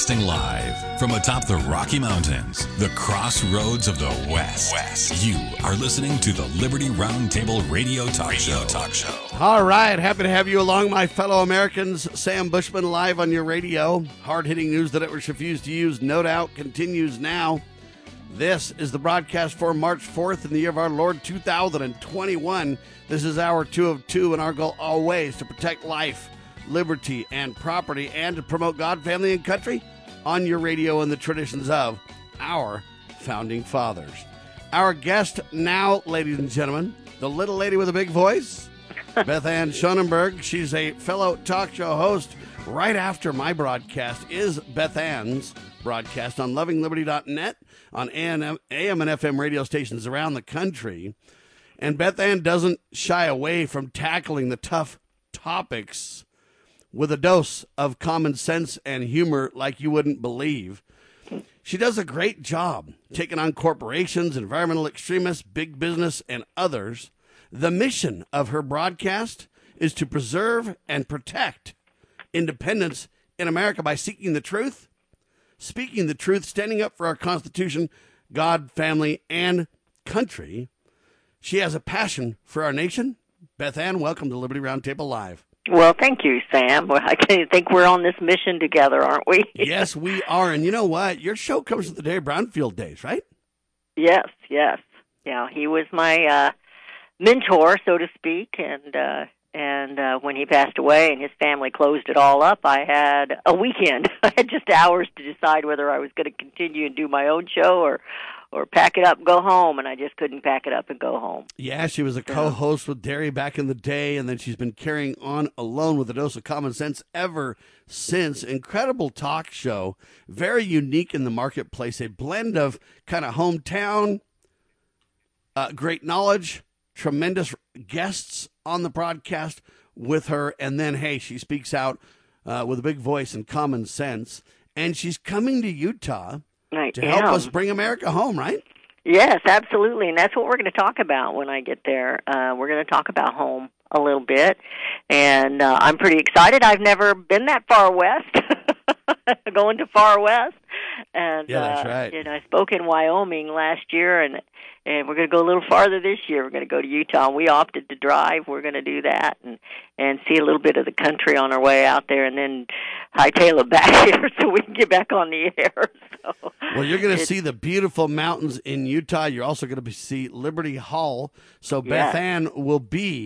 Broadcasting live from atop the Rocky Mountains, the crossroads of the West. You are listening to the Liberty Roundtable Radio Talk Show. All right, happy to have you along, my fellow Americans. Sam Bushman live on your radio. Hard-hitting news the networks refuse to use, no doubt, continues now. This is the broadcast for March 4th in the year of our Lord 2021. This is hour 2 of 2, and our goal always to protect life, liberty, and property, and to promote God, family, and country on your radio and the traditions of our founding fathers. Our guest now, ladies and gentlemen, the little lady with a big voice, Beth Ann Schonenberg. She's a fellow talk show host. Right after my broadcast is Beth Ann's broadcast on lovingliberty.net, on AM and FM radio stations around the country. And Beth Ann doesn't shy away from tackling the tough topics with a dose of common sense and humor like you wouldn't believe. She does a great job taking on corporations, environmental extremists, big business, and others. The mission of her broadcast is to preserve and protect independence in America by seeking the truth, speaking the truth, standing up for our Constitution, God, family, and country. She has a passion for our nation. Beth Ann, welcome to Liberty Roundtable Live. Well, thank you, Sam. Well, I think we're on this mission together, aren't we? Yes, we are. And you know what? Your show comes with the Dave Brownfield days, right? Yes. Yeah, he was my mentor, so to speak, and when he passed away and his family closed it all up, I had a weekend. I had just hours to decide whether I was going to continue and do my own show or pack it up and go home, and I just couldn't pack it up and go home. Yeah, she was a co-host with Derry back in the day, and then she's been carrying on alone with a dose of common sense ever since. Incredible talk show, very unique in the marketplace, a blend of kind of hometown, great knowledge, tremendous guests on the broadcast with her, and then, hey, she speaks out with a big voice and common sense, and she's coming to Utah to help us bring America home, right? Yes, absolutely, and that's what we're going to talk about when I get there. We're going to talk about home a little bit, and I'm pretty excited. I've never been that far west, going to far west. And, yeah, that's right. I spoke in Wyoming last year, and we're going to go a little farther this year. We're going to go to Utah. We opted to drive. We're going to do that and see a little bit of the country on our way out there, and then hightail it back here so we can get back on the air. So, well, you're going to see the beautiful mountains in Utah. You're also going to see Liberty Hall. So Beth Ann will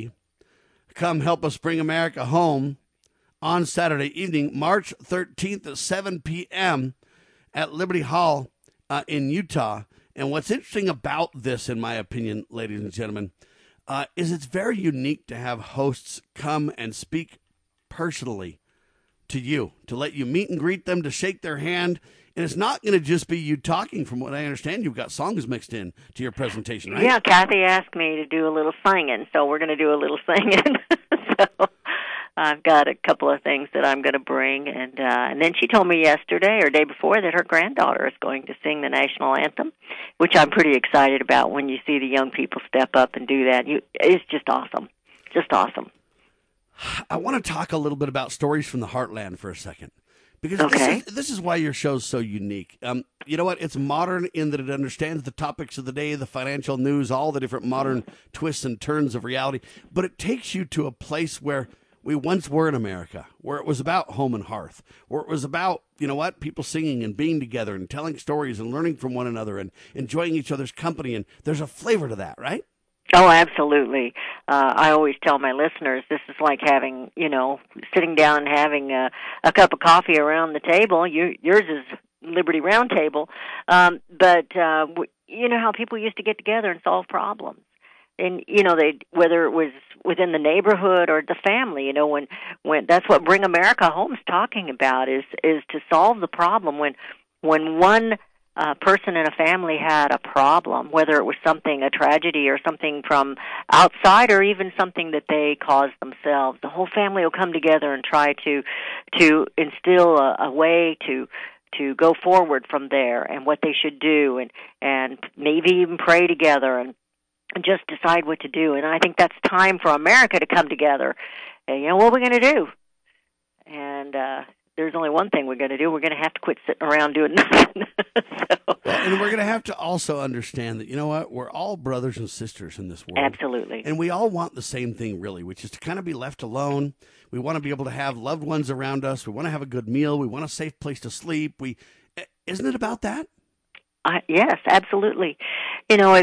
come help us bring America home on Saturday evening, March 13th at 7 p.m. at Liberty Hall in Utah. And what's interesting about this, in my opinion, ladies and gentlemen, is it's very unique to have hosts come and speak personally to you, to let you meet and greet them, to shake their hand. And it's not going to just be you talking. From what I understand, you've got songs mixed in to your presentation, right? Yeah, Kathy asked me to do a little singing, so we're going to do a little singing. So I've got a couple of things that I'm going to bring. And then she told me yesterday or day before that her granddaughter is going to sing the national anthem, which I'm pretty excited about when you see the young people step up and do that. It's just awesome. Just awesome. I want to talk a little bit about Stories from the Heartland for a second. Because this is why your show's so unique. You know what? It's modern in that it understands the topics of the day, the financial news, all the different modern twists and turns of reality. But it takes you to a place where we once were in America, where it was about home and hearth, where it was about, you know what, people singing and being together and telling stories and learning from one another and enjoying each other's company. And there's a flavor to that, right? Oh, absolutely. I always tell my listeners this is like having, sitting down and having a cup of coffee around the table. Yours is Liberty Roundtable. But you know how people used to get together and solve problems. And, whether it was within the neighborhood or the family, when that's what Bring America Home's talking about is to solve the problem when one person in a family had a problem, whether it was a tragedy or something from outside or even something that they caused themselves. The whole family will come together and try to instill a way to go forward from there and what they should do and maybe even pray together and just decide what to do. And I think that's time for America to come together. And, what are we going to do? And there's only one thing we're going to do. We're going to have to quit sitting around doing nothing. Well, and we're going to have to also understand that, you know what, we're all brothers and sisters in this world. Absolutely. And we all want the same thing, really, which is to kind of be left alone. We want to be able to have loved ones around us. We want to have a good meal. We want a safe place to sleep. Isn't it about that? Yes, absolutely. You know,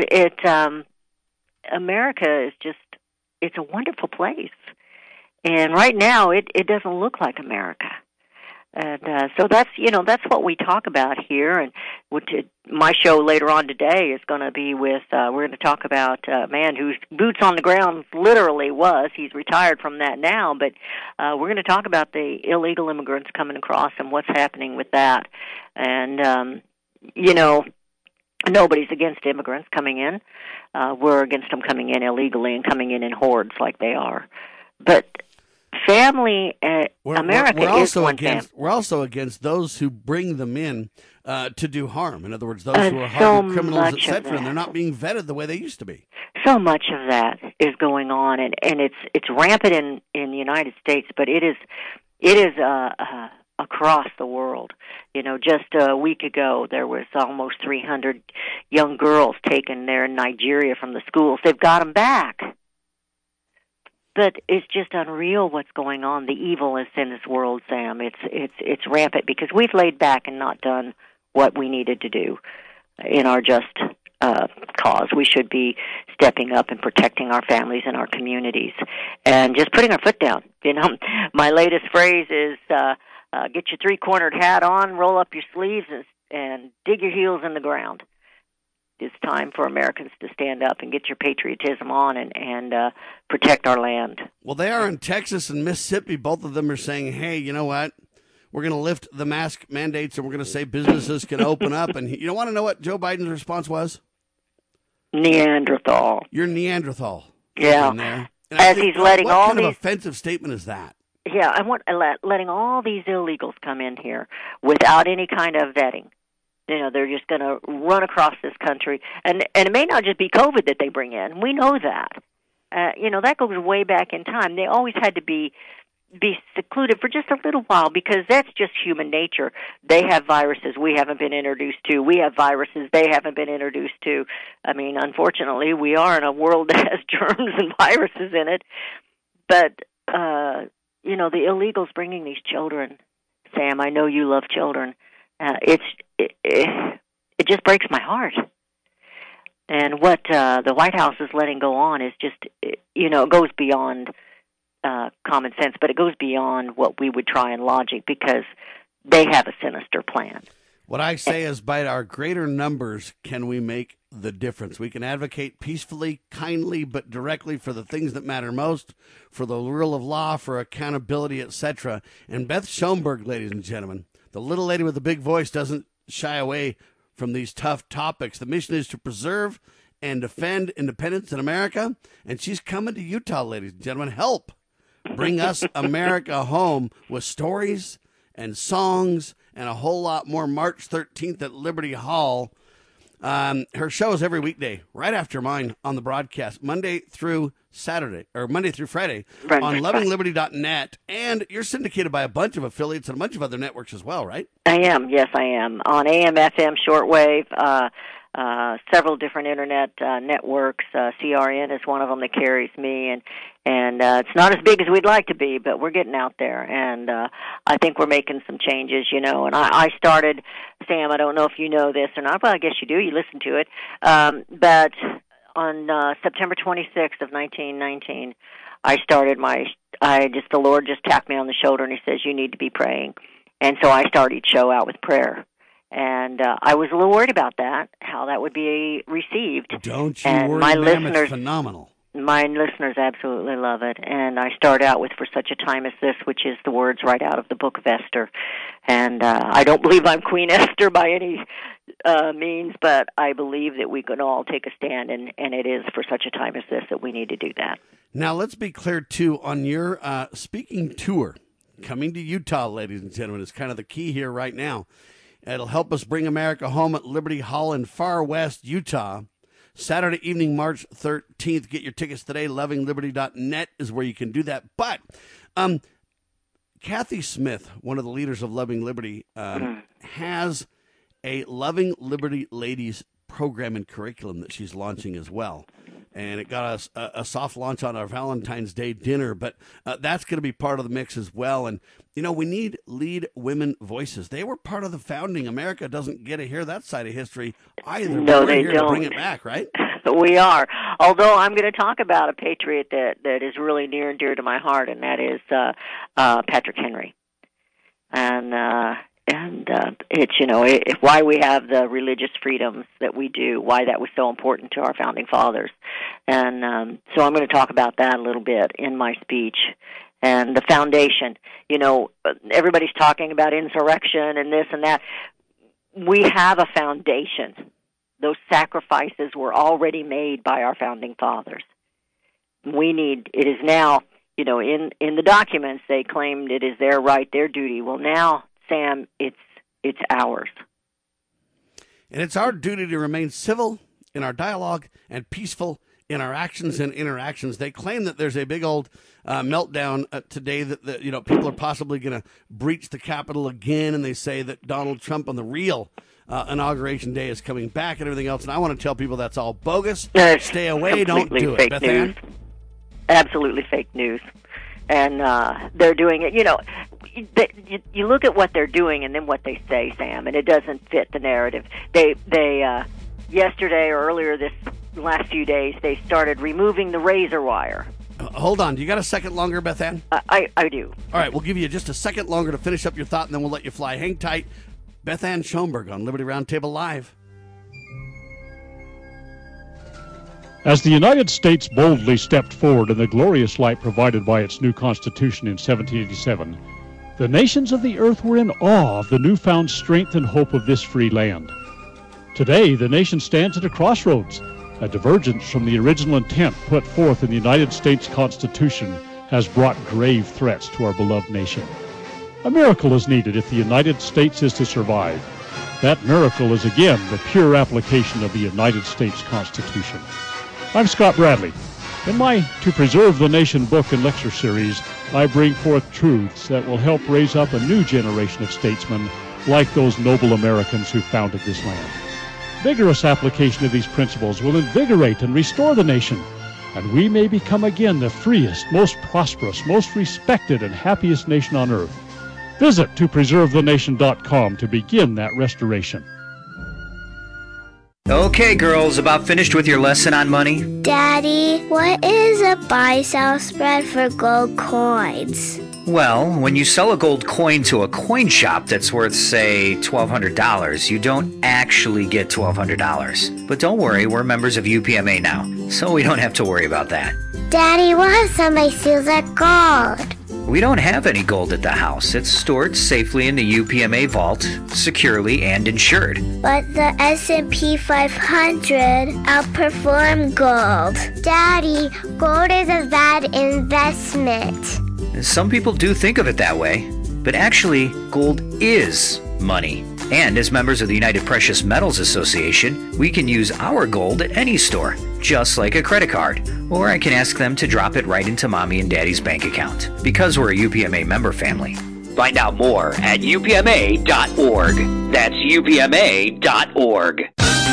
America is just, it's a wonderful place. And right now, it doesn't look like America. And so that's what we talk about here. And my show later on today is going to be with, we're going to talk about a man whose boots on the ground literally was. He's retired from that now, but we're going to talk about the illegal immigrants coming across and what's happening with that. And, nobody's against immigrants coming in. We're against them coming in illegally and coming in hordes like they are. But family, America is one family. We're also against those who bring them in to do harm. In other words, those who are hardened criminals, etc., and they're not being vetted the way they used to be. So much of that is going on, and it's rampant in the United States, but it is across the world. You know, just a week ago, there was almost 300 young girls taken there in Nigeria from the schools. They've got them back. But it's just unreal what's going on. The evil is in this world, Sam. It's rampant because we've laid back and not done what we needed to do in our just cause. We should be stepping up and protecting our families and our communities and just putting our foot down. You know, my latest phrase is get your three-cornered hat on, roll up your sleeves, and dig your heels in the ground. It's time for Americans to stand up and get your patriotism on and protect our land. Well, they are in Texas and Mississippi. Both of them are saying, hey, you know what? We're going to lift the mask mandates and we're going to say businesses can open up. And you don't want to know what Joe Biden's response was? Neanderthal. You're Neanderthal. Yeah. As he's letting all these... What kind of offensive statement is that? Yeah, I want letting all these illegals come in here without any kind of vetting. You know, they're just going to run across this country. And it may not just be COVID that they bring in. We know that. That goes way back in time. They always had to be secluded for just a little while because that's just human nature. They have viruses we haven't been introduced to. We have viruses they haven't been introduced to. I mean, unfortunately, we are in a world that has germs and viruses in it. But, the illegals bringing these children, Sam, I know you love children. It just breaks my heart. And what the White House is letting go on is just, it goes beyond common sense, but it goes beyond what we would try in logic because they have a sinister plan. What I say is by our greater numbers can we make the difference. We can advocate peacefully, kindly, but directly for the things that matter most, for the rule of law, for accountability, etc. And Beth Schoenberg, ladies and gentlemen, the little lady with the big voice doesn't shy away from these tough topics. The mission is to preserve and defend independence in America, and she's coming to Utah, ladies and gentlemen. Help bring us America home with stories and songs and a whole lot more. March 13th at Liberty Hall. Her show is every weekday, right after mine on the broadcast, Monday through Friday on lovingliberty.net. And you're syndicated by a bunch of affiliates and a bunch of other networks as well, right? I am. Yes, I am. On AM, FM, shortwave, several different internet networks. CRN is one of them that carries me, and it's not as big as we'd like to be, but we're getting out there, and I think we're making some changes, and I started, Sam, I don't know if you know this or not, well, I guess you do, you listen to it, but on September 26th of 1919, I started the Lord just tapped me on the shoulder, and he says, you need to be praying, and so I started each show out with prayer. And I was a little worried about that, how that would be received. Don't you worry, ma'am, it's phenomenal. My listeners absolutely love it. And I start out with For Such a Time as This, which is the words right out of the book of Esther. And I don't believe I'm Queen Esther by any means, but I believe that we can all take a stand, and it is for such a time as this that we need to do that. Now, let's be clear, too, on your speaking tour. Coming to Utah, ladies and gentlemen, is kind of the key here right now. It'll help us bring America home at Liberty Hall in Far West, Utah. Saturday evening, March 13th. Get your tickets today. LovingLiberty.net is where you can do that. But Kathy Smith, one of the leaders of Loving Liberty, has a Loving Liberty Ladies program and curriculum that she's launching as well. And it got us a soft launch on our Valentine's Day dinner, but that's going to be part of the mix as well. And, we need lead women voices. They were part of the founding. America doesn't get to hear that side of history either. No, they don't. To bring it back, right? We are. Although I'm going to talk about a patriot that is really near and dear to my heart, and that is Patrick Henry. And it's, it's why we have the religious freedoms that we do, why that was so important to our founding fathers. And so I'm going to talk about that a little bit in my speech. And the foundation, everybody's talking about insurrection and this and that. We have a foundation. Those sacrifices were already made by our founding fathers. It is now, in the documents, they claimed it is their right, their duty. Well, now, Sam, it's ours. And it's our duty to remain civil in our dialogue and peaceful in our actions and interactions. They claim that there's a big old meltdown today that people are possibly going to breach the Capitol again, and they say that Donald Trump on the real Inauguration Day is coming back and everything else. And I want to tell people that's all bogus. Stay away. Don't do it. Beth Ann? Absolutely fake news. And they're doing it, you look at what they're doing and then what they say, Sam, and it doesn't fit the narrative. They yesterday or earlier this last few days, they started removing the razor wire. Hold on. Do you got a second longer, Beth Ann? I do. All right. We'll give you just a second longer to finish up your thought, and then we'll let you fly. Hang tight. Beth Ann Schoenberg on Liberty Roundtable Live. As the United States boldly stepped forward in the glorious light provided by its new Constitution in 1787, the nations of the earth were in awe of the newfound strength and hope of this free land. Today, the nation stands at a crossroads. A divergence from the original intent put forth in the United States Constitution has brought grave threats to our beloved nation. A miracle is needed if the United States is to survive. That miracle is again the pure application of the United States Constitution. I'm Scott Bradley. In my To Preserve the Nation book and lecture series, I bring forth truths that will help raise up a new generation of statesmen like those noble Americans who founded this land. Vigorous application of these principles will invigorate and restore the nation, and we may become again the freest, most prosperous, most respected, and happiest nation on earth. Visit topreservethenation.com to begin that restoration. Okay, girls, about finished with your lesson on money? Daddy, what is a buy-sell spread for gold coins? Well, when you sell a gold coin to a coin shop that's worth, say, $1,200, you don't actually get $1,200. But don't worry, we're members of UPMA now, so we don't have to worry about that. Daddy, what if somebody steals that gold? We don't have any gold at the house. It's stored safely in the UPMA vault, securely and insured. But the S&P 500 outperformed gold. Daddy, gold is a bad investment. Some people do think of it that way, but actually, gold is money. And as members of the United Precious Metals Association, we can use our gold at any store, just like a credit card. Or I can ask them to drop it right into Mommy and Daddy's bank account, because we're a UPMA member family. Find out more at upma.org. That's upma.org.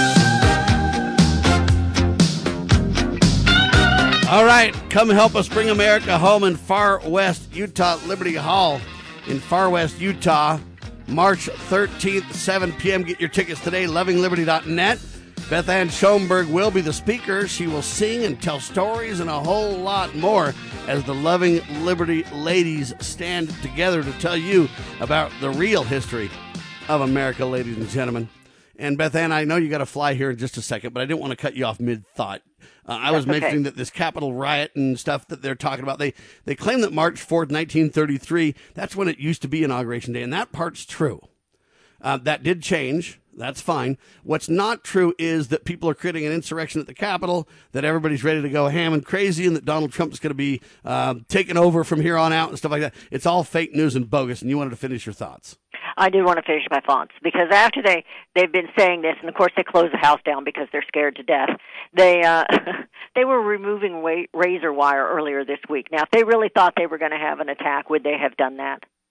All right, come help us bring America home in Far West Utah, Liberty Hall in Far West Utah, March 13th, 7 p.m. Get your tickets today, lovingliberty.net. Beth Ann Schoenberg will be the speaker. She will sing and tell stories and a whole lot more as the Loving Liberty ladies stand together to tell you about the real history of America, ladies and gentlemen. And Beth Ann, I know you got to fly here in just a second, but I didn't want to cut you off mid-thought. I was mentioning that this Capitol riot and stuff that they're talking about, they claim that March 4th, 1933, that's when it used to be Inauguration Day, and that part's true. That did change. That's fine. What's not true is that people are creating an insurrection at the Capitol, that everybody's ready to go ham and crazy, and that Donald Trump's going to be taken over from here on out and stuff like that. It's all fake news and bogus, and you wanted to finish your thoughts. I did want to finish my thoughts, because after they've been saying this, and of course they closed the house down because they're scared to death, they were removing razor wire earlier this week. Now, if they really thought they were going to have an attack, would they have done that?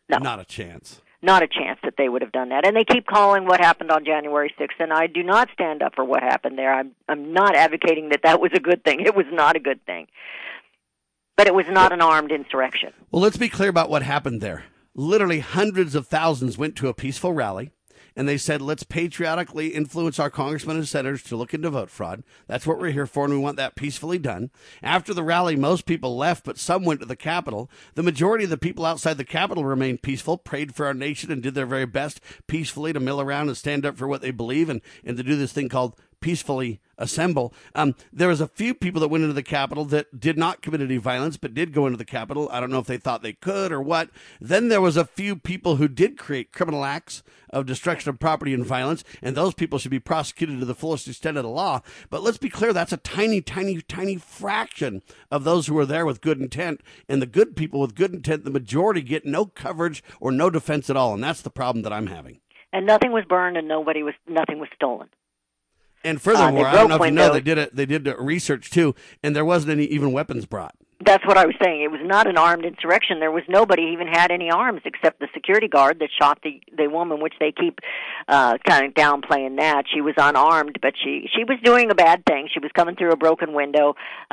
No. Not a chance. Not a chance that they would have done that. And they keep calling what happened on January 6th, and I do not stand up for what happened there. I'm not advocating that was a good thing. It was not a good thing. But it was not an armed insurrection. Well, let's be clear about what happened there. Literally hundreds of thousands went to a peaceful rally, and they said, let's patriotically influence our congressmen and senators to look into vote fraud. That's what we're here for, and we want that peacefully done. After the rally, most people left, but some went to the Capitol. The majority of the people outside the Capitol remained peaceful, prayed for our nation, and did their very best peacefully to mill around and stand up for what they believe and to do this thing called peacefully assemble. There was a few people that went into the Capitol that did not commit any violence, but did go into the Capitol. I don't know if they thought they could or what. Then there was a few people who did create criminal acts of destruction of property and violence, and those people should be prosecuted to the fullest extent of the law. But let's be clear, that's a tiny, tiny, tiny fraction of those who were there with good intent. And the good people with good intent, the majority, get no coverage or no defense at all. And that's the problem that I'm having. And nothing was burned, and nothing was stolen. And furthermore, I don't know if you know, they did research too, and there wasn't any even weapons brought. That's what I was saying. It was not an armed insurrection. There was nobody even had any arms except the security guard that shot the woman, which they keep kind of downplaying that. She was unarmed, but she was doing a bad thing. She was coming through a broken window,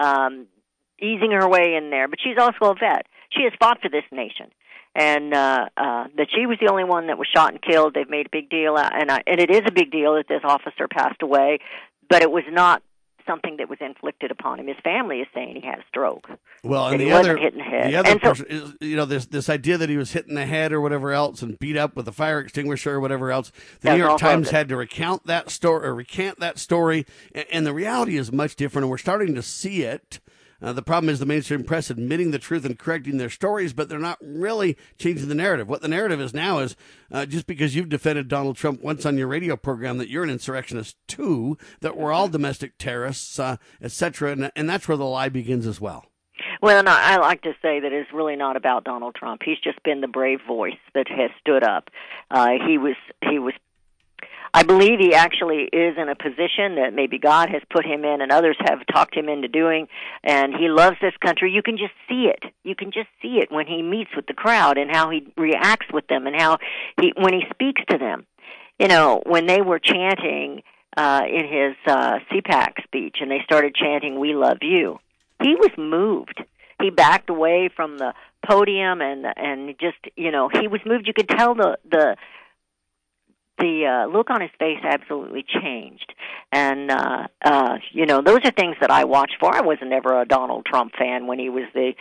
easing her way in there. But she's also a vet. She has fought for this nation. And that she was the only one that was shot and killed. They've made a big deal, and it is a big deal that this officer passed away, but it was not something that was inflicted upon him. His family is saying he had a stroke. Well, and the other person is, this idea that he was hit in the head or whatever else and beat up with a fire extinguisher or whatever else. The New York Times had to recant that story, and the reality is much different, and we're starting to see it. The problem is the mainstream press admitting the truth and correcting their stories, but they're not really changing the narrative. What the narrative is now is just because you've defended Donald Trump once on your radio program that you're an insurrectionist too, that we're all domestic terrorists, etc., and that's where the lie begins as well. Well, and I like to say that it's really not about Donald Trump. He's just been the brave voice that has stood up. He was. I believe he actually is in a position that maybe God has put him in and others have talked him into doing, and he loves this country. You can just see it. You can just see it when he meets with the crowd and how he reacts with them and how when he speaks to them. You know, when they were chanting in his CPAC speech and they started chanting, "We love you," he was moved. He backed away from the podium and just, you know, he was moved. You could tell the look on his face absolutely changed. And, you know, those are things that I watch for. I was never a Donald Trump fan when he was the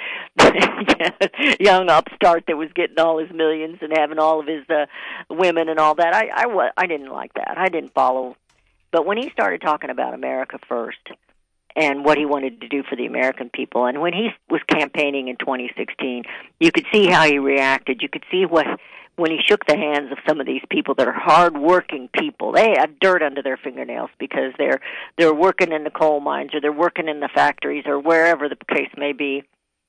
young upstart that was getting all his millions and having all of his women and all that. I didn't like that. I didn't follow. But when he started talking about America first and what he wanted to do for the American people, and when he was campaigning in 2016, you could see how he reacted. You could see when he shook the hands of some of these people that are hard-working people. They have dirt under their fingernails because they're working in the coal mines or they're working in the factories or wherever the case may be,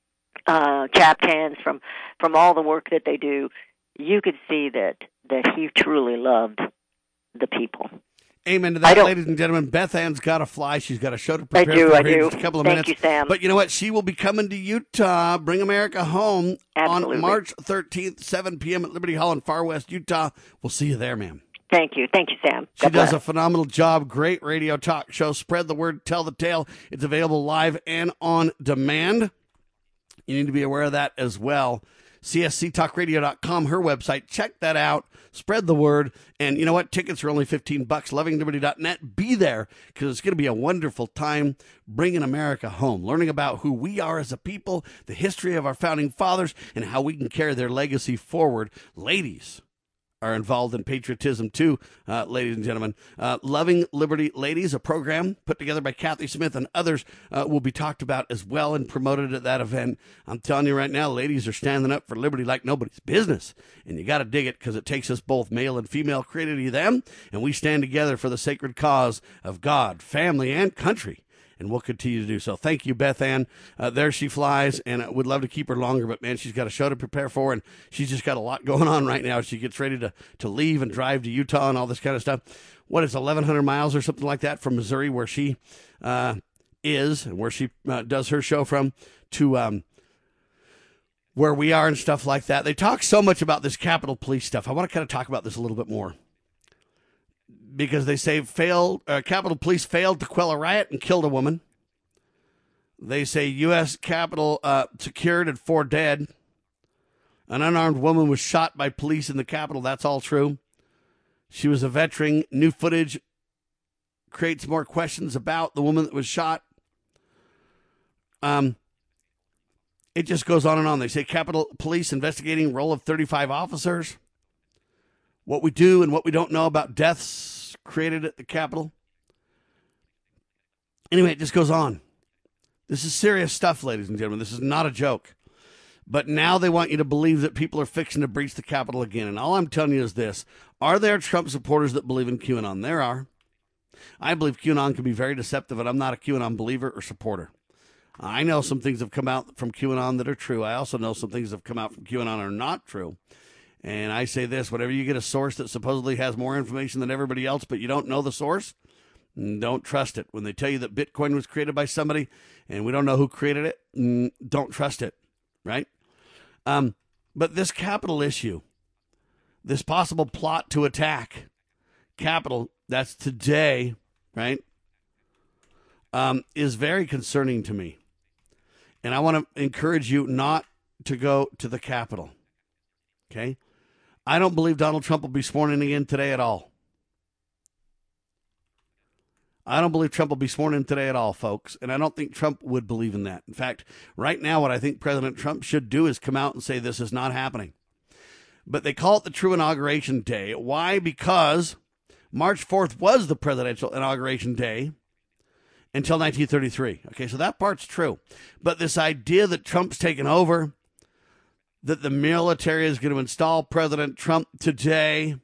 chapped hands from all the work that they do. You could see that he truly loved the people. Amen to that, ladies and gentlemen. Beth Ann's got to fly. She's got a show to prepare for here in just a couple of minutes. Thank you, Sam. But you know what? She will be coming to Utah, Bring America Home, on March 13th, 7 p.m. at Liberty Hall in Far West, Utah. We'll see you there, ma'am. Thank you. Thank you, Sam. She does a phenomenal job. Great radio talk show. Spread the word, tell the tale. It's available live and on demand. You need to be aware of that as well. CSCTalkRadio.com, her website. Check that out. Spread the word. And you know what? Tickets are only $15. LovingLiberty.net. Be there because it's going to be a wonderful time bringing America home, learning about who we are as a people, the history of our founding fathers, and how we can carry their legacy forward. Ladies are involved in patriotism too, ladies and gentlemen. Loving Liberty Ladies, a program put together by Kathy Smith and others, will be talked about as well and promoted at that event. I'm telling you right now, ladies are standing up for liberty like nobody's business, and you got to dig it because it takes us both male and female, created them, and we stand together for the sacred cause of God, family, and country. And we'll continue to do so. Thank you, Beth Ann. There she flies, and I would love to keep her longer, but, man, she's got a show to prepare for, and she's just got a lot going on right now. She gets ready to leave and drive to Utah and all this kind of stuff. What is 1,100 miles or something like that from Missouri, where she is and where she does her show from, to where we are and stuff like that. They talk so much about this Capitol Police stuff. I want to kind of talk about this a little bit more. Because they say Capitol Police failed to quell a riot and killed a woman. They say U.S. Capitol secured and 4 dead. An unarmed woman was shot by police in the Capitol. That's all true. She was a veteran. New footage creates more questions about the woman that was shot. It just goes on and on. They say Capitol Police investigating role of 35 officers. What we do and what we don't know about deaths created at the Capitol. Anyway, it just goes on. This is serious stuff, ladies and gentlemen. This is not a joke. But now they want you to believe that people are fixing to breach the Capitol again. And all I'm telling you is this. Are there Trump supporters that believe in QAnon? There are. I believe QAnon can be very deceptive, and I'm not a QAnon believer or supporter. I know some things have come out from QAnon that are true. I also know some things that have come out from QAnon are not true. And I say this, whenever you get a source that supposedly has more information than everybody else, but you don't know the source, don't trust it. When they tell you that Bitcoin was created by somebody and we don't know who created it, don't trust it, right? But this Capitol issue, this possible plot to attack Capitol, that's today, right, is very concerning to me. And I want to encourage you not to go to the Capitol, okay? I don't believe Donald Trump will be sworn in again today at all. I don't believe Trump will be sworn in today at all, folks. And I don't think Trump would believe in that. In fact, right now, what I think President Trump should do is come out and say this is not happening. But they call it the true inauguration day. Why? Because March 4th was the presidential inauguration day until 1933. Okay, so that part's true. But this idea that Trump's taken over, that the military is going to install President Trump today.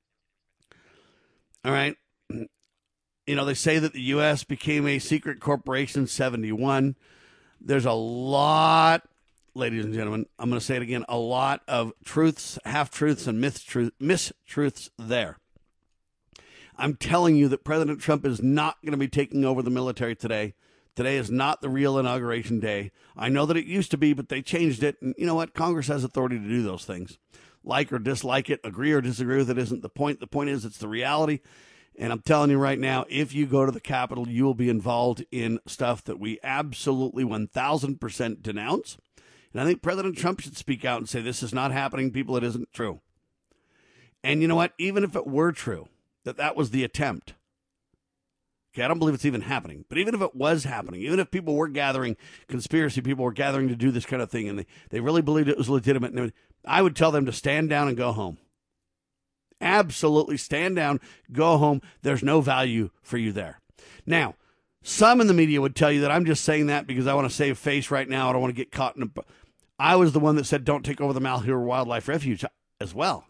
All right. You know, they say that the U.S. became a secret corporation in 1971. There's a lot, ladies and gentlemen, I'm going to say it again, a lot of truths, half-truths, and mistruths there. I'm telling you that President Trump is not going to be taking over the military today. Today is not the real inauguration day. I know that it used to be, but they changed it. And you know what? Congress has authority to do those things. Like or dislike it, agree or disagree with it isn't the point. The point is it's the reality. And I'm telling you right now, if you go to the Capitol, you will be involved in stuff that we absolutely 1,000% denounce. And I think President Trump should speak out and say, this is not happening, people, it isn't true. And you know what? Even if it were true, that was the attempt. Okay, I don't believe it's even happening. But even if it was happening, even if people were gathering, conspiracy people were gathering to do this kind of thing, and they really believed it was legitimate, I would tell them to stand down and go home. Absolutely stand down, go home. There's no value for you there. Now, some in the media would tell you that I'm just saying that because I want to save face right now. I don't want to get caught in a... I was the one that said don't take over the Malheur Wildlife Refuge as well.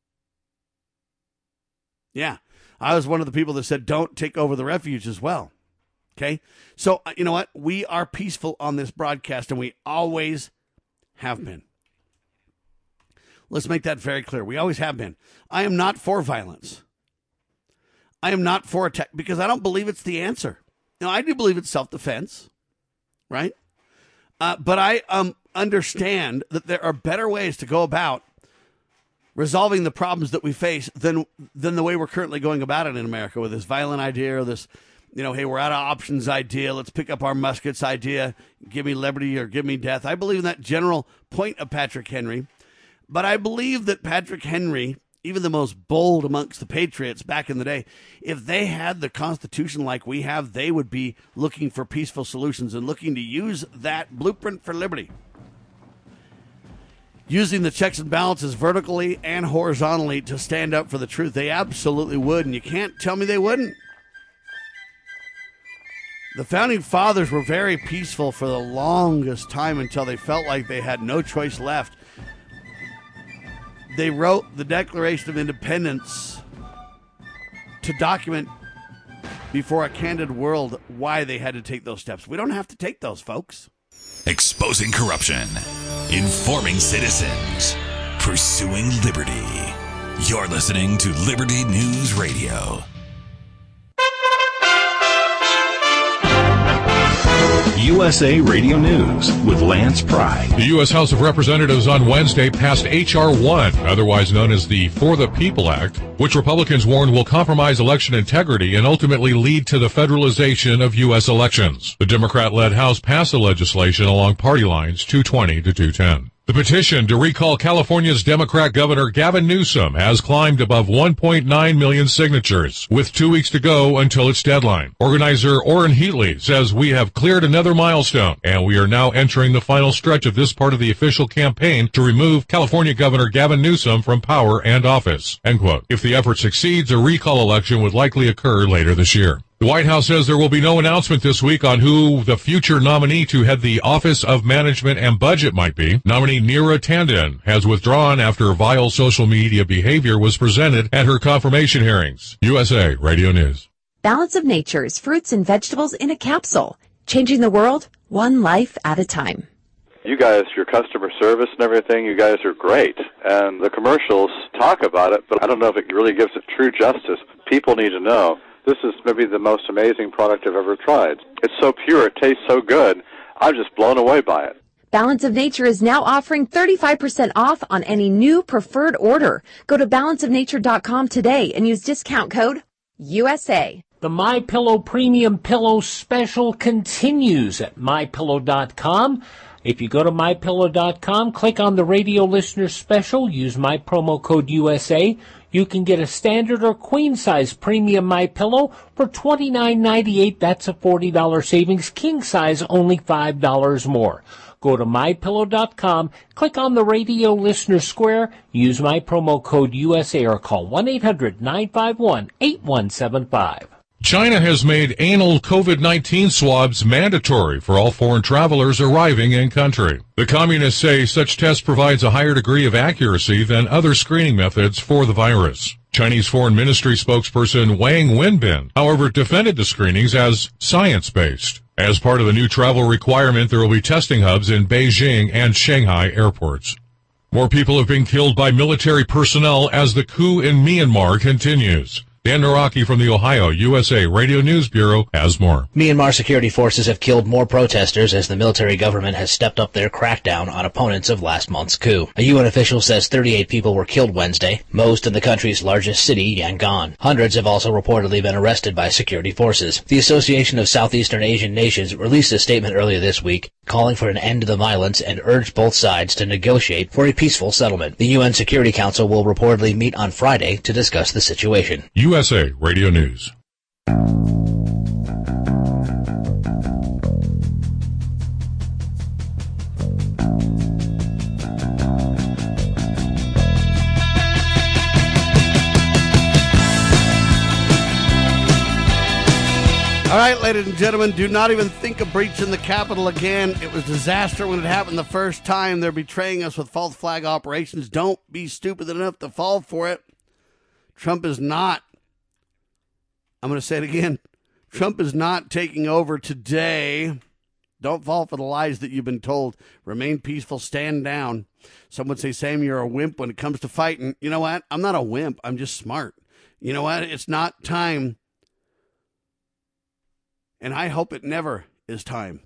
Yeah. I was one of the people that said, don't take over the refuge as well. Okay? So, you know what? We are peaceful on this broadcast, and we always have been. Let's make that very clear. We always have been. I am not for violence. I am not for attack, because I don't believe it's the answer. Now, I do believe it's self-defense, right? But I understand that there are better ways to go about resolving the problems that we face than the way we're currently going about it in America with this violent idea or this, hey, we're out of options idea. Let's pick up our muskets idea. Give me liberty or give me death. I believe in that general point of Patrick Henry. But I believe that Patrick Henry, even the most bold amongst the patriots back in the day, if they had the Constitution like we have, they would be looking for peaceful solutions and looking to use that blueprint for liberty. Using the checks and balances vertically and horizontally to stand up for the truth. They absolutely would, and you can't tell me they wouldn't. The Founding Fathers were very peaceful for the longest time until they felt like they had no choice left. They wrote the Declaration of Independence to document before a candid world why they had to take those steps. We don't have to take those, folks. Exposing corruption, informing citizens, pursuing liberty. You're listening to Liberty News Radio. USA Radio News with Lance Pry. The U.S. House of Representatives on Wednesday passed H.R. 1, otherwise known as the For the People Act, which Republicans warn will compromise election integrity and ultimately lead to the federalization of U.S. elections. The Democrat-led House passed the legislation along party lines 220 to 210. The petition to recall California's Democrat Governor Gavin Newsom has climbed above 1.9 million signatures, with 2 weeks to go until its deadline. Organizer Orrin Heatley says we have cleared another milestone, and we are now entering the final stretch of this part of the official campaign to remove California Governor Gavin Newsom from power and office. End quote. If the effort succeeds, a recall election would likely occur later this year. The White House says there will be no announcement this week on who the future nominee to head the Office of Management and Budget might be. Nominee Neera Tanden has withdrawn after vile social media behavior was presented at her confirmation hearings. USA Radio News. Balance of Nature's fruits and vegetables in a capsule. Changing the world, one life at a time. You guys, your customer service and everything, you guys are great. And the commercials talk about it, but I don't know if it really gives it true justice. People need to know. This is maybe the most amazing product I've ever tried. It's so pure, it tastes so good. I'm just blown away by it. Balance of Nature is now offering 35% off on any new preferred order. Go to balanceofnature.com today and use discount code USA. The MyPillow Premium Pillow Special continues at MyPillow.com. If you go to MyPillow.com, click on the radio listener special, use my promo code USA. You can get a standard or queen size premium MyPillow for $29.98. That's a $40 savings. King size only $5 more. Go to MyPillow.com, click on the radio listener square, use my promo code USA or call 1-800-951-8175. China has made anal COVID-19 swabs mandatory for all foreign travelers arriving in country. The communists say such tests provides a higher degree of accuracy than other screening methods for the virus. Chinese Foreign Ministry spokesperson Wang Wenbin, however, defended the screenings as science-based. As part of the new travel requirement, there will be testing hubs in Beijing and Shanghai airports. More people have been killed by military personnel as the coup in Myanmar continues. Dan Naraki from the Ohio USA Radio News Bureau has more. Myanmar security forces have killed more protesters as the military government has stepped up their crackdown on opponents of last month's coup. A UN official says 38 people were killed Wednesday, most in the country's largest city, Yangon. Hundreds have also reportedly been arrested by security forces. The Association of Southeastern Asian Nations released a statement earlier this week calling for an end to the violence and urged both sides to negotiate for a peaceful settlement. The UN Security Council will reportedly meet on Friday to discuss the situation. USA Radio News. All right, ladies and gentlemen, do not even think of breaching the Capitol again. It was a disaster when it happened the first time. They're betraying us with false flag operations. Don't be stupid enough to fall for it. Trump is not. I'm going to say it again. Trump is not taking over today. Don't fall for the lies that you've been told. Remain peaceful. Stand down. Some would say, Sam, you're a wimp when it comes to fighting. You know what? I'm not a wimp. I'm just smart. You know what? It's not time. And I hope it never is time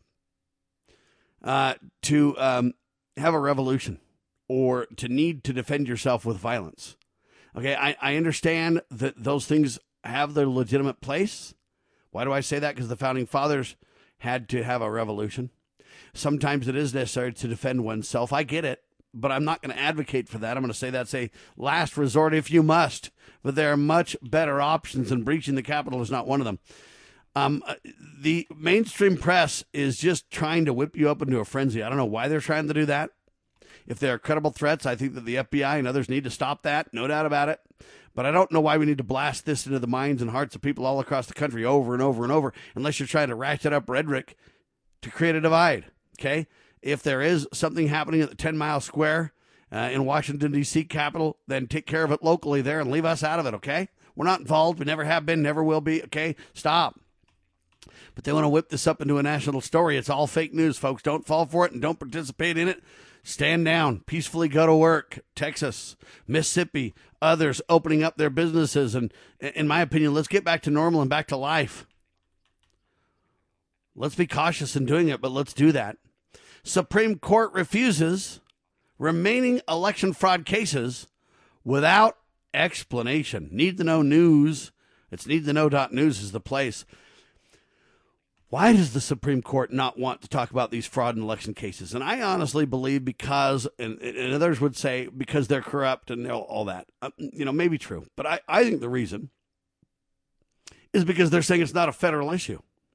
to have a revolution or to need to defend yourself with violence. Okay, I understand that those things have their legitimate place. Why do I say that? Because the Founding Fathers had to have a revolution. Sometimes it is necessary to defend oneself. I get it, but I'm not going to advocate for that. I'm going to say that's a last resort if you must. But there are much better options, and breaching the Capitol is not one of them. The mainstream press is just trying to whip you up into a frenzy. I don't know why they're trying to do that. If there are credible threats, I think that the FBI and others need to stop that. No doubt about it. But I don't know why we need to blast this into the minds and hearts of people all across the country over and over and over, unless you're trying to ratchet up rhetoric to create a divide. Okay? If there is something happening at the 10 Mile Square in Washington, D.C. Capitol, then take care of it locally there and leave us out of it, okay? We're not involved. We never have been, never will be, okay? Stop. But they want to whip this up into a national story. It's all fake news, folks. Don't fall for it and don't participate in it. Stand down. Peacefully go to work. Texas, Mississippi, others opening up their businesses. And in my opinion, let's get back to normal and back to life. Let's be cautious in doing it, but let's do that. Supreme Court refuses remaining election fraud cases without explanation. Need to know news. It's needtoknow.news is the place. Why does the Supreme Court not want to talk about these fraud and election cases? And I honestly believe because, and others would say because they're corrupt and all that. Maybe true. But I think the reason is because they're saying it's not a federal issue.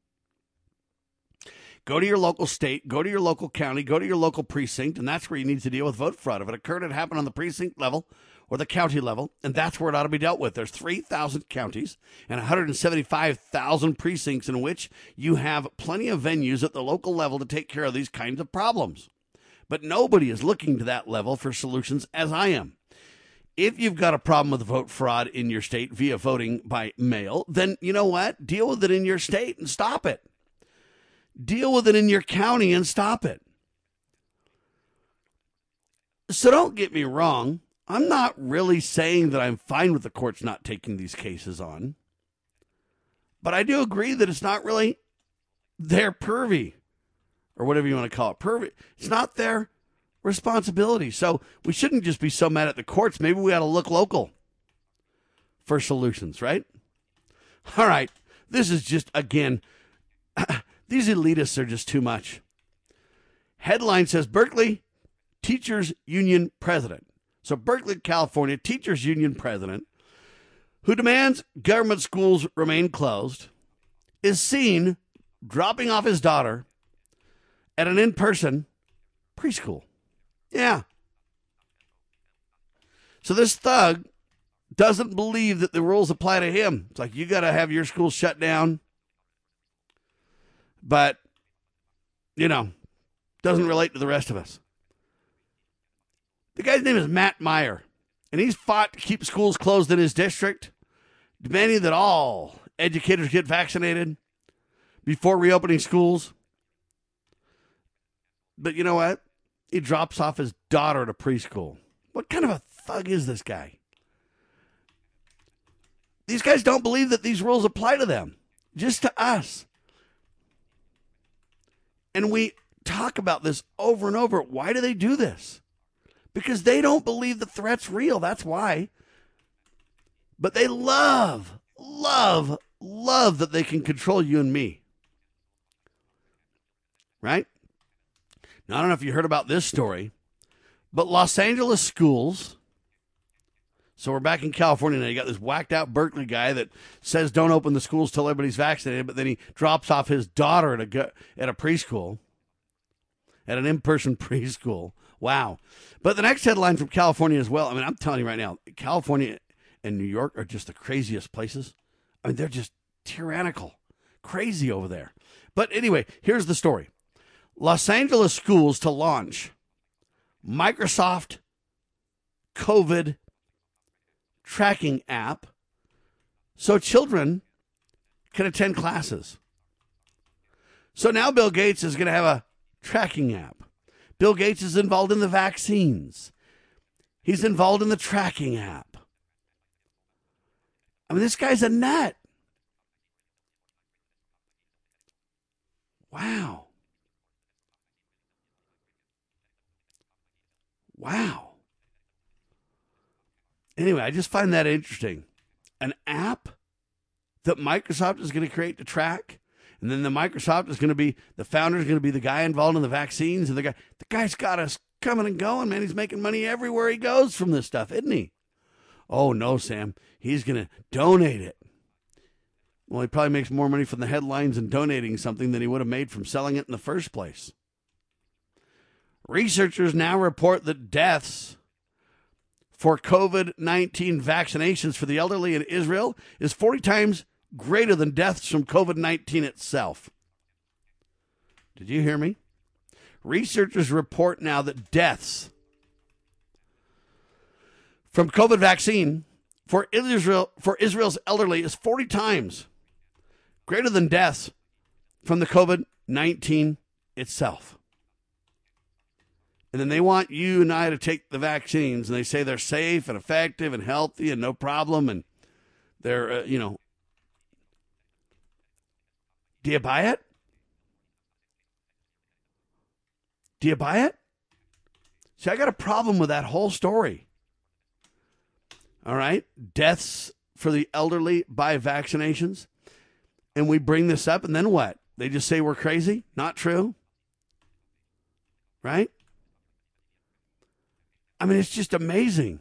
Go to your local state, go to your local county, go to your local precinct, and that's where you need to deal with vote fraud. If it occurred, it happened on the precinct level or the county level, and that's where it ought to be dealt with. There's 3,000 counties and 175,000 precincts in which you have plenty of venues at the local level to take care of these kinds of problems. But nobody is looking to that level for solutions as I am. If you've got a problem with vote fraud in your state via voting by mail, then you know what? Deal with it in your state and stop it. Deal with it in your county and stop it. So don't get me wrong. I'm not really saying that I'm fine with the courts not taking these cases on. But I do agree that it's not really their purview, or whatever you want to call it. Purview. It's not their responsibility. So we shouldn't just be so mad at the courts. Maybe we ought to look local for solutions, right? All right. This is just, again, these elitists are just too much. Headline says Berkeley Teachers Union President. So Berkeley, California Teachers Union President, who demands government schools remain closed, is seen dropping off his daughter at an in-person preschool. Yeah. So this thug doesn't believe that the rules apply to him. It's like, you got to have your school shut down. But, doesn't relate to the rest of us. The guy's name is Matt Meyer, and he's fought to keep schools closed in his district, demanding that all educators get vaccinated before reopening schools. But you know what? He drops off his daughter at a preschool. What kind of a thug is this guy? These guys don't believe that these rules apply to them, just to us. And we talk about this over and over. Why do they do this? Because they don't believe the threat's real. That's why. But they love that they can control you and me. Right? Now, I don't know if you heard about this story, but Los Angeles schools. So we're back in California now. You got this whacked out Berkeley guy that says don't open the schools till everybody's vaccinated, but then he drops off his daughter at a preschool, at an in-person preschool. Wow. But the next headline from California as well. I mean, I'm telling you right now, California and New York are just the craziest places. I mean, they're just tyrannical, crazy over there. But anyway, here's the story. Los Angeles schools to launch Microsoft COVID tracking app so children can attend classes. So now Bill Gates is going to have a tracking app. Bill Gates is involved in the vaccines. He's involved in the tracking app. I mean, this guy's a nut. Wow. Anyway, I just find that interesting. An app that Microsoft is going to create to track, and then the Microsoft is going to be, the founder is going to be the guy involved in the vaccines, and the guy's got us coming and going, man. He's making money everywhere he goes from this stuff, isn't he? Oh, no, Sam. He's going to donate it. Well, he probably makes more money from the headlines and donating something than he would have made from selling it in the first place. Researchers now report that deaths for COVID-19 vaccinations for the elderly in Israel is 40 times greater than deaths from COVID-19 itself. Did you hear me? Researchers report now that deaths from COVID vaccine for Israel's elderly is 40 times greater than deaths from the COVID-19 itself. And then they want you and I to take the vaccines, and they say they're safe and effective and healthy and no problem, and they're, do you buy it? Do you buy it? See, I got a problem with that whole story. All right? Deaths for the elderly by vaccinations. And we bring this up, and then what? They just say we're crazy? Not true? Right? I mean, it's just amazing.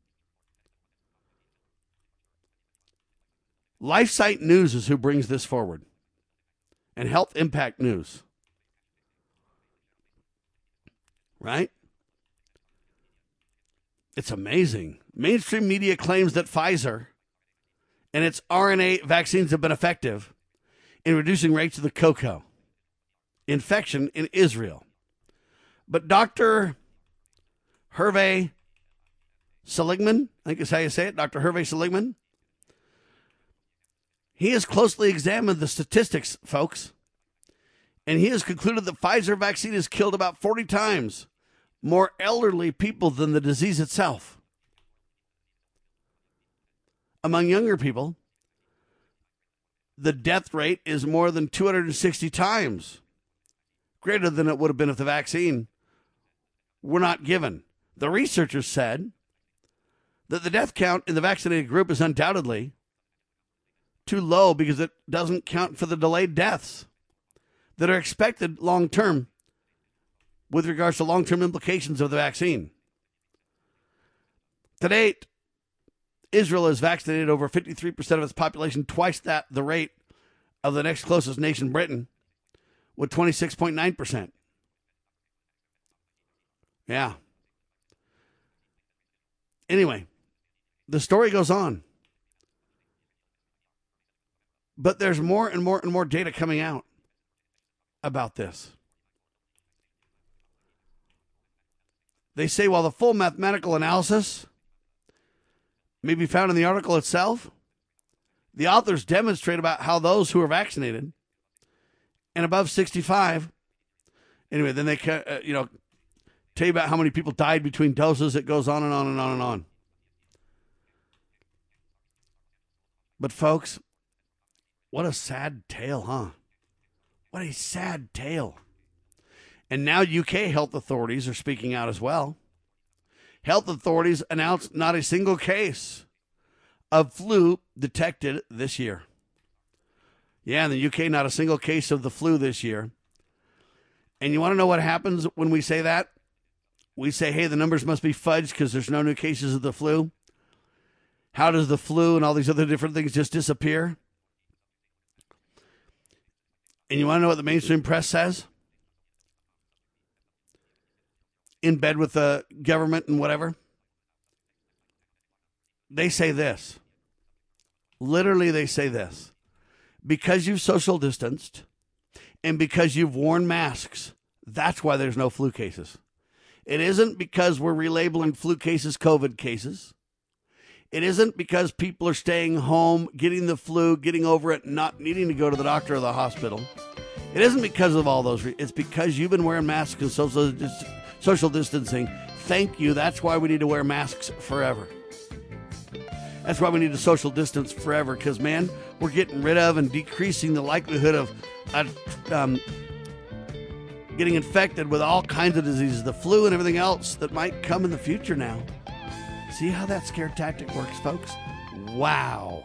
LifeSite News is who brings this forward. And Health Impact News. Right? It's amazing. Mainstream media claims that Pfizer and its RNA vaccines have been effective in reducing rates of the COCO infection in Israel. But Dr. Hervé Seligman, I think is how you say it, Dr. Hervé Seligman, he has closely examined the statistics, folks, and he has concluded that Pfizer vaccine has killed about 40 times more elderly people than the disease itself. Among younger people, the death rate is more than 260 times greater than it would have been if the vaccine were not given. The researchers said that the death count in the vaccinated group is undoubtedly too low because it doesn't count for the delayed deaths that are expected long-term with regards to long-term implications of the vaccine. To date, Israel has vaccinated over 53% of its population, twice the rate of the next closest nation, Britain, with 26.9%. Yeah. Anyway, the story goes on. But there's more and more and more data coming out about this. They say while the full mathematical analysis may be found in the article itself, the authors demonstrate about how those who are vaccinated and above 65, anyway, then they tell you about how many people died between doses. It goes on and on and on and on. But folks, what a sad tale, huh? What a sad tale. And now UK health authorities are speaking out as well. Health authorities announced not a single case of flu detected this year. Yeah, in the UK, not a single case of the flu this year. And you want to know what happens when we say that? We say, hey, the numbers must be fudged because there's no new cases of the flu. How does the flu and all these other different things just disappear? And you want to know what the mainstream press says? In bed with the government and whatever. They say this. Literally, they say this. Because you've social distanced and because you've worn masks, that's why there's no flu cases. It isn't because we're relabeling flu cases COVID cases. It isn't because people are staying home, getting the flu, getting over it, not needing to go to the doctor or the hospital. It isn't because of all those. It's because you've been wearing masks and social distancing. Thank you. That's why we need to wear masks forever. That's why we need to social distance forever, because, man, we're getting rid of and decreasing the likelihood of getting infected with all kinds of diseases, the flu and everything else that might come in the future now. See how that scare tactic works, folks? Wow.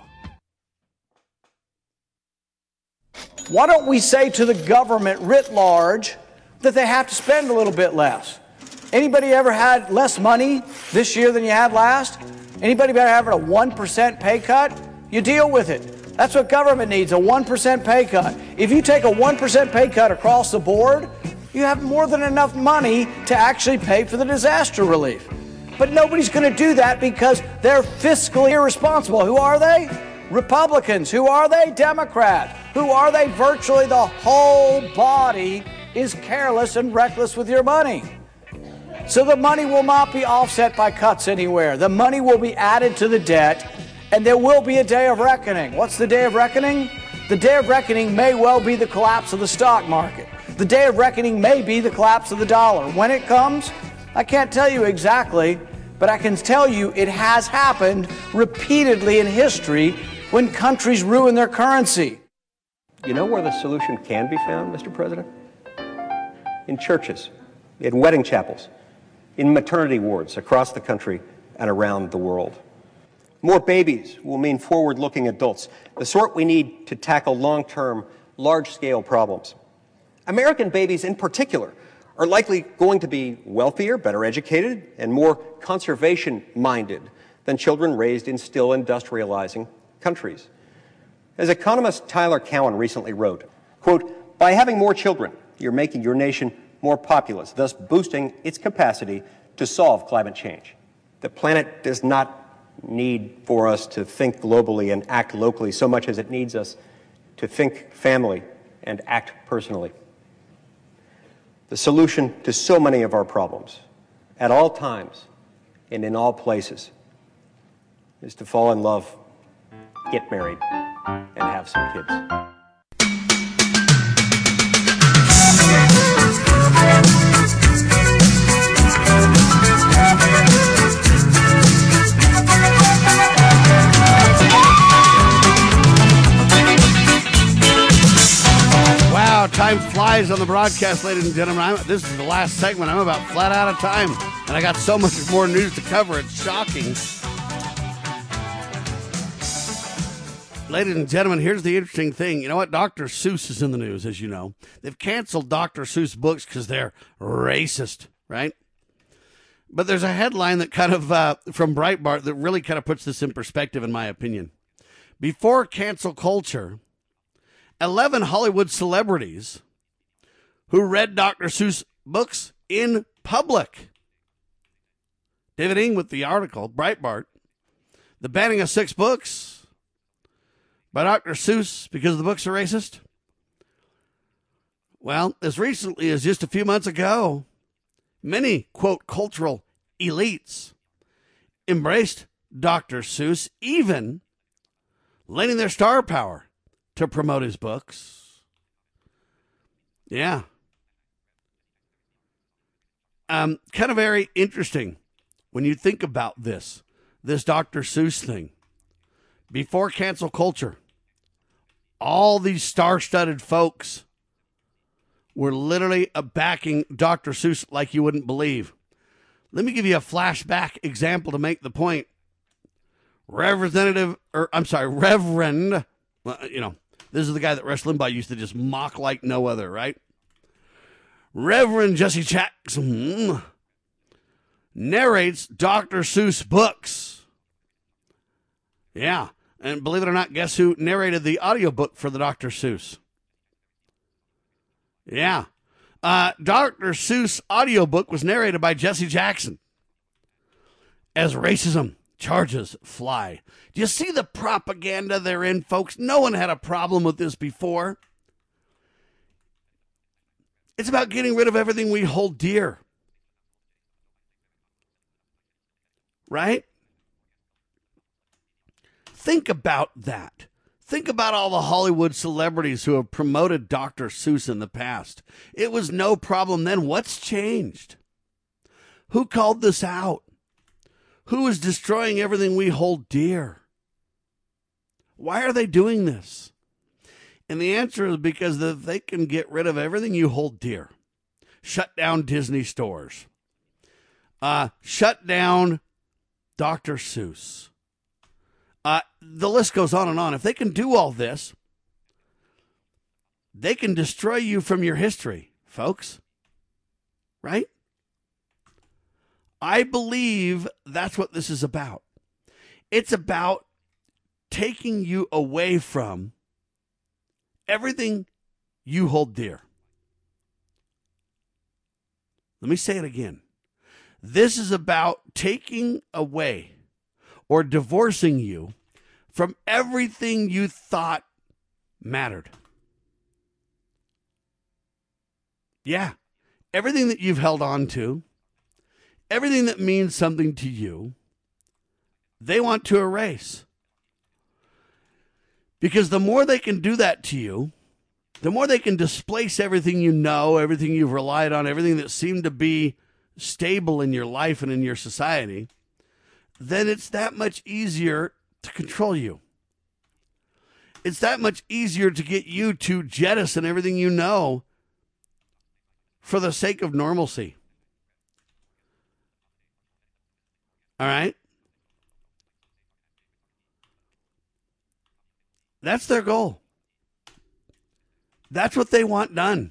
Why don't we say to the government writ large that they have to spend a little bit less? Anybody ever had less money this year than you had last? Anybody ever having a 1% pay cut? You deal with it. That's what government needs, a 1% pay cut. If you take a 1% pay cut across the board, you have more than enough money to actually pay for the disaster relief. But nobody's going to do that because they're fiscally irresponsible. Who are they? Republicans. Who are they? Democrats. Who are they? Virtually the whole body is careless and reckless with your money. So the money will not be offset by cuts anywhere. The money will be added to the debt, and there will be a day of reckoning. What's the day of reckoning? The day of reckoning may well be the collapse of the stock market. The day of reckoning may be the collapse of the dollar. When it comes, I can't tell you exactly, but I can tell you it has happened repeatedly in history when countries ruin their currency. You know where the solution can be found, Mr. President? In churches. in wedding chapels, in maternity wards across the country and around the world. More babies will mean forward-looking adults, the sort we need to tackle long-term, large-scale problems. American babies in particular are likely going to be wealthier, better educated, and more conservation-minded than children raised in still industrializing countries. As economist Tyler Cowen recently wrote, quote, "By having more children, you're making your nation more populous, thus boosting its capacity to solve climate change. The planet does not need for us to think globally and act locally so much as it needs us to think family and act personally. The solution to so many of our problems, at all times and in all places, is to fall in love, get married, and have some kids." Wow, time flies on the broadcast, ladies and gentlemen. This is the last segment. I'm about flat out of time, and I got so much more news to cover. It's shocking. Ladies and gentlemen, here's the interesting thing. You know what? Dr. Seuss is in the news, as you know. They've canceled Dr. Seuss books because they're racist, right? But there's a headline that kind of, from Breitbart, that really kind of puts this in perspective, in my opinion. Before cancel culture, 11 Hollywood celebrities who read Dr. Seuss books in public. David Ng with the article, Breitbart. The banning of 6 books by Dr. Seuss because the books are racist. Well, as recently as just a few months ago, many, quote, cultural elites embraced Dr. Seuss, even lending their star power to promote his books. Yeah. Kind of very interesting when you think about this Dr. Seuss thing. Before cancel culture, all these star-studded folks were literally backing Dr. Seuss like you wouldn't believe. Let me give you a flashback example to make the point. Reverend, this is the guy that Rush Limbaugh used to just mock like no other, right? Reverend Jesse Jackson narrates Dr. Seuss books. Yeah, and believe it or not, guess who narrated the audiobook for the Dr. Seuss? Yeah. Dr. Seuss audiobook was narrated by Jesse Jackson. As racism charges fly. Do you see the propaganda they're in, folks? No one had a problem with this before. It's about getting rid of everything we hold dear. Right? Think about that. Think about all the Hollywood celebrities who have promoted Dr. Seuss in the past. It was no problem then. What's changed? Who called this out? Who is destroying everything we hold dear? Why are they doing this? And the answer is because they can get rid of everything you hold dear. Shut down Disney stores. Shut down Dr. Seuss. The list goes on and on. If they can do all this, they can destroy you from your history, folks. Right? I believe that's what this is about. It's about taking you away from everything you hold dear. Let me say it again. This is about taking away or divorcing you from everything you thought mattered. Yeah, everything that you've held on to, everything that means something to you, they want to erase. Because the more they can do that to you, the more they can displace everything you know, everything you've relied on, everything that seemed to be stable in your life and in your society, then it's that much easier to control you. It's that much easier to get you to jettison everything you know for the sake of normalcy. All right? That's their goal. That's what they want done.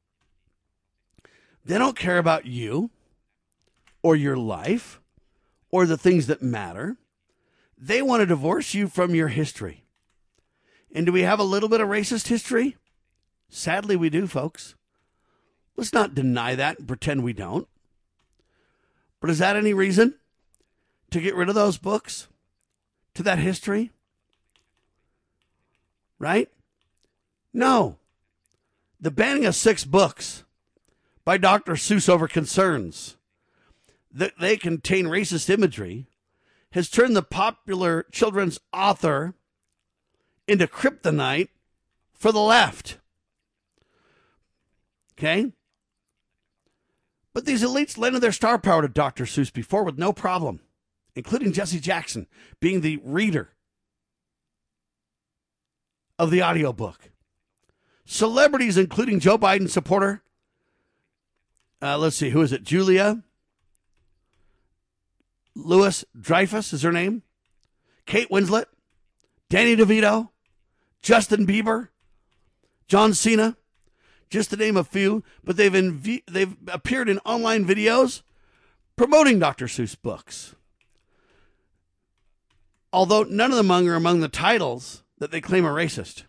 They don't care about you or your life or the things that matter. They want to divorce you from your history. And do we have a little bit of racist history? Sadly, we do, folks. Let's not deny that and pretend we don't. But is that any reason to get rid of those books, to that history? Right? No. The banning of 6 books by Dr. Seuss over concerns that they contain racist imagery has turned the popular children's author into kryptonite for the left. Okay? But these elites lended their star power to Dr. Seuss before with no problem, including Jesse Jackson being the reader of the audiobook. Celebrities, including Joe Biden supporter, let's see, who is it? Julia Louis-Dreyfus is her name. Kate Winslet, Danny DeVito, Justin Bieber, John Cena, just to name a few. But they've appeared in online videos promoting Dr. Seuss books. Although none of them are among the titles that they claim are racist.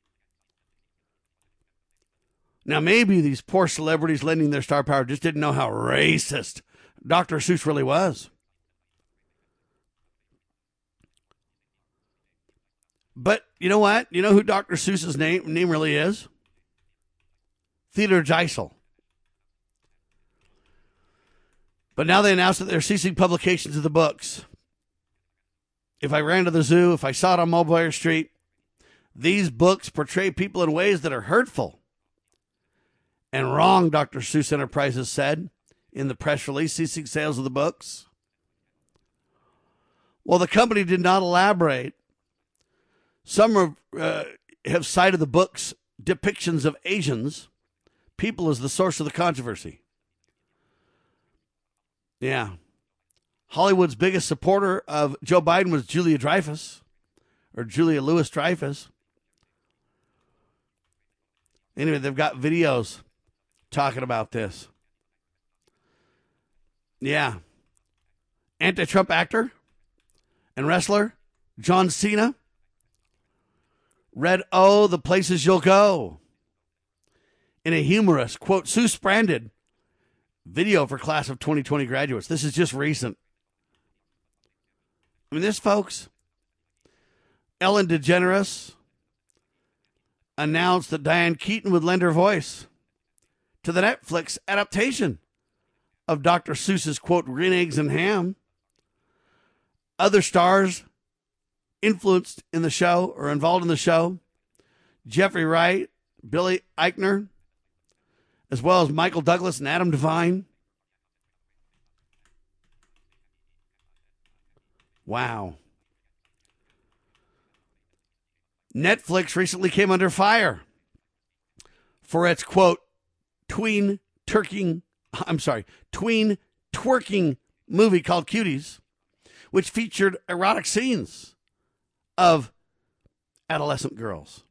Now, maybe these poor celebrities lending their star power just didn't know how racist Dr. Seuss really was. But you know what? You know who Dr. Seuss's name really is? Theodore Geisel. But now they announced that they're ceasing publications of the books. If I ran to the zoo, if I saw it on Mulberry Street, these books portray people in ways that are hurtful and wrong, Dr. Seuss Enterprises said in the press release ceasing sales of the books. Well, the company did not elaborate. Some have cited the book's depictions of Asians people as the source of the controversy. Yeah. Hollywood's biggest supporter of Joe Biden was Julia Louis-Dreyfus. Anyway, they've got videos talking about this. Yeah. Anti-Trump actor and wrestler John Cena read "Oh, the Places You'll Go" in a humorous, quote, Seuss-branded video for class of 2020 graduates. This is just recent. I mean, this, folks, Ellen DeGeneres announced that Diane Keaton would lend her voice to the Netflix adaptation of Dr. Seuss's, quote, Green Eggs and Ham. Other stars influenced in the show or involved in the show: Jeffrey Wright, Billy Eichner, as well as Michael Douglas and Adam Devine. Wow. Netflix recently came under fire for its, quote, tween twerking movie called Cuties, which featured erotic scenes of adolescent girls.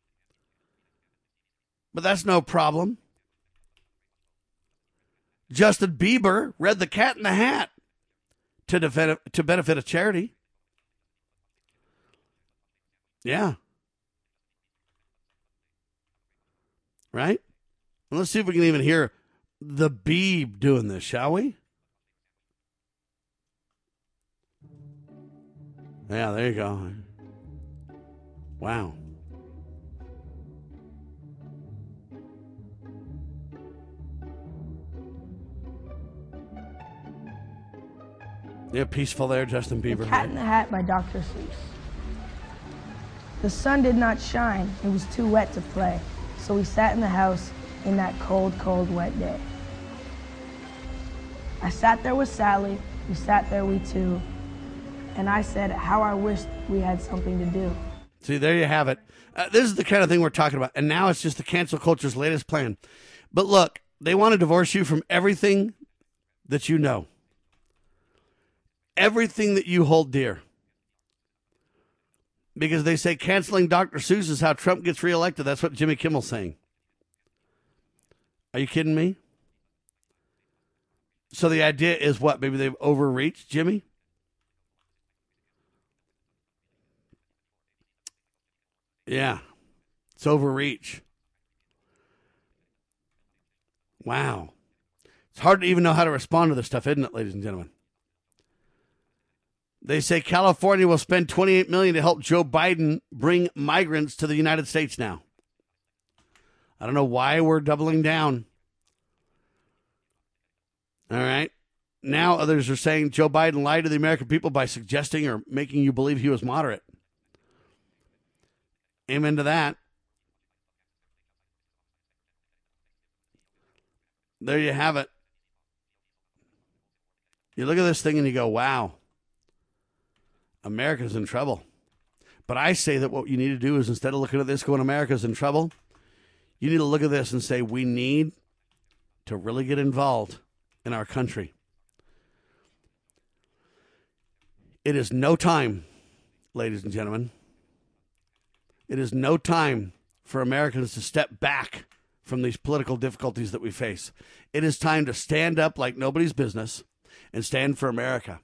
But that's no problem. Justin Bieber read The Cat in the Hat to benefit a charity. Yeah. Right? Well, let's see if we can even hear the Beeb doing this, shall we? Yeah, there you go. Wow. Yeah, peaceful there, Justin Bieber. The Cat in the Hat by Dr. Seuss. The sun did not shine. It was too wet to play. So we sat in the house in that cold, cold, wet day. I sat there with Sally. We sat there, we two. And I said, how I wished we had something to do. See, there you have it. This is the kind of thing we're talking about. And now it's just the cancel culture's latest plan. But look, they want to divorce you from everything that you know. everything that you hold dear. Because they say canceling Dr. Seuss is how Trump gets reelected. That's what Jimmy Kimmel's saying. Are you kidding me? So the idea is what? Maybe they've overreached, Jimmy? Yeah, it's overreach. Wow. It's hard to even know how to respond to this stuff, isn't it, ladies and gentlemen? They say California will spend $28 million to help Joe Biden bring migrants to the United States now. I don't know why we're doubling down. All right. Now others are saying Joe Biden lied to the American people by suggesting or making you believe he was moderate. Amen to that. There you have it. You look at this thing and you go, wow, America's in trouble. But I say that what you need to do is, instead of looking at this going, America's in trouble, you need to look at this and say, we need to really get involved in our country. It is no time, ladies and gentlemen. It is no time for Americans to step back from these political difficulties that we face. It is time to stand up like nobody's business and stand for America.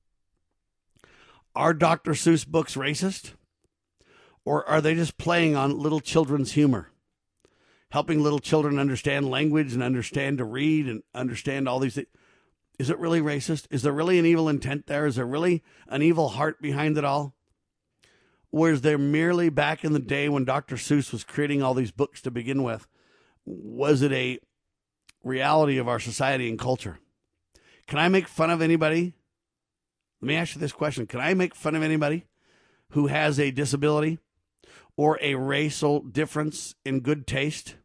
Are Dr. Seuss books racist? Or are they just playing on little children's humor? Helping little children understand language and understand to read and understand all these things. Is it really racist? Is there really an evil intent there? Is there really an evil heart behind it all? Or is there merely, back in the day when Dr. Seuss was creating all these books to begin with, was it a reality of our society and culture? Can I make fun of anybody? Let me ask you this question. Can I make fun of anybody who has a disability or a racial difference in good taste?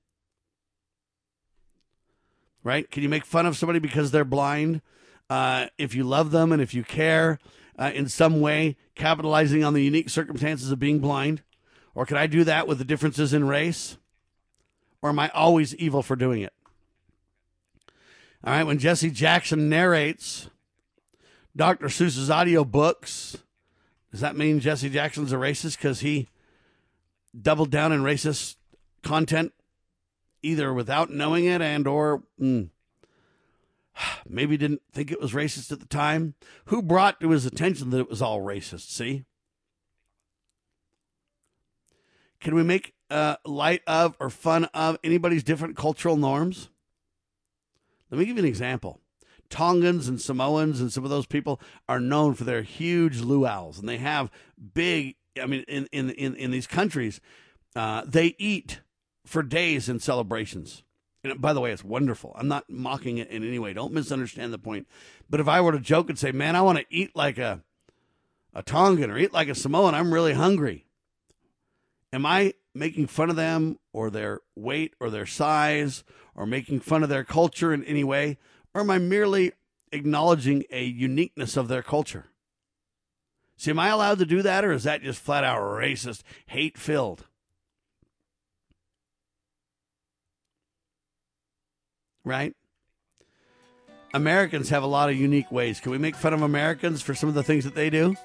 Right? Can you make fun of somebody because they're blind? If you love them and if you care in some way, capitalizing on the unique circumstances of being blind? Or can I do that with the differences in race? Or am I always evil for doing it? All right, when Jesse Jackson narrates Dr. Seuss's audiobooks, does that mean Jesse Jackson's a racist because he doubled down in racist content, either without knowing it and or maybe didn't think it was racist at the time? Who brought to his attention that it was all racist, see? Can we make light of or fun of anybody's different cultural norms? Let me give you an example. Tongans and Samoans and some of those people are known for their huge luau's, and they have big, I mean, in these countries, they eat for days in celebrations. And by the way, it's wonderful. I'm not mocking it in any way. Don't misunderstand the point. But if I were to joke and say, man, I want to eat like a Tongan or eat like a Samoan, I'm really hungry. Am I making fun of them or their weight or their size or making fun of their culture in any way? Or am I merely acknowledging a uniqueness of their culture? See, am I allowed to do that, or is that just flat out racist, hate-filled? Right? Americans have a lot of unique ways. Can we make fun of Americans for some of the things that they do?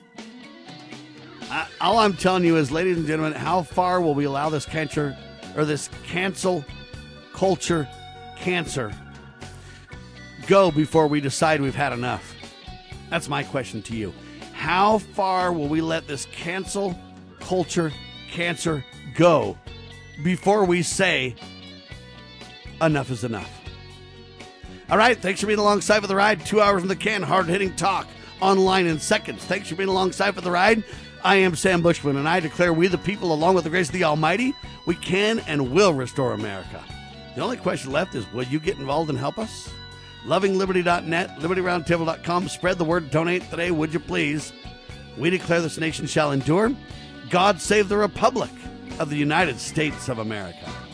All I'm telling you is, ladies and gentlemen, how far will we allow this cancer, or this cancel culture cancer, go before we decide we've had enough? That's my question to you. How far will we let this cancel culture cancer go before we say enough is enough? All right, thanks for being alongside for the ride. 2 hours in the can, hard-hitting talk, online in seconds. Thanks for being alongside for the ride. I am Sam Bushman, and I declare we the people, along with the grace of the Almighty, we can and will restore America. The only question left is, will you get involved and help us? LovingLiberty.net, LibertyRoundtable.com. Spread the word. Donate today, would you please? We declare this nation shall endure. God save the Republic of the United States of America.